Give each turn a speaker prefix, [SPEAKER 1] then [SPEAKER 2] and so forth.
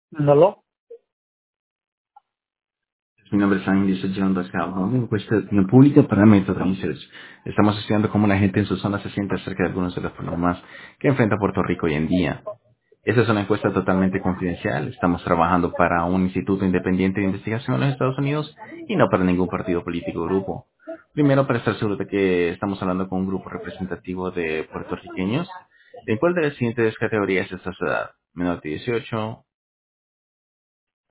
[SPEAKER 1] ¿No?
[SPEAKER 2] Mi nombre es Andy, estoy llevando a cabo una encuesta de opinión pública para Method Research. Estamos estudiando cómo la gente en su zona se siente acerca de algunos de los problemas que enfrenta Puerto Rico hoy en día. Esta es una encuesta totalmente confidencial. Estamos trabajando para un instituto independiente de investigación en los Estados Unidos y no para ningún partido político o grupo. Primero, para estar seguro de que estamos hablando con un grupo representativo de puertorriqueños. ¿En cuál de las siguientes categorías está su edad? Menor de 18,